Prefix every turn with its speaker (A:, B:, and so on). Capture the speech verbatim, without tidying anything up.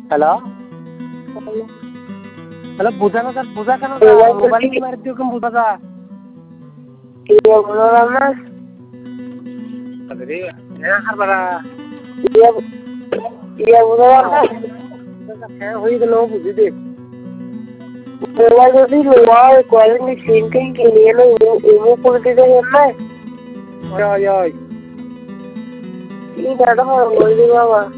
A: hello hello বুঝা না বুঝা কেন মোবাইল কি মারি দিও কেন বুঝা যা
B: কি বলো না
A: আরে না হারবারা
B: ইয়া ইয়া বলো না
A: হ্যাঁ হই গেল বুঝি দে
B: মোবাইল যদি লোয়ার কোয়ালিটি সিনটিং के लिए लो इमो করতে দেয় না
A: ওই ওই
B: কি দাদা হয় বলি বাবা